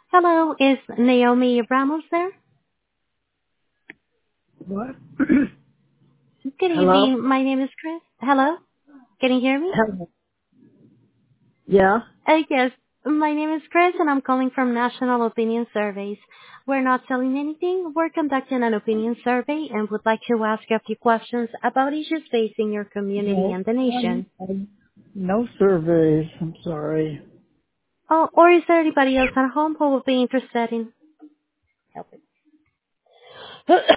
Hello, is Naomi Ramos there? What? Good Hello? evening. My name is Chris. Hello? Can you hear me? Hello. Yeah? Yes. My name is Chris and I'm calling from National Opinion Surveys. We're not selling anything. We're conducting an opinion survey and would like to ask you a few questions about issues facing your community No. and the nation. No surveys. I'm sorry. Oh, or is there anybody else at home who would be interested in helping?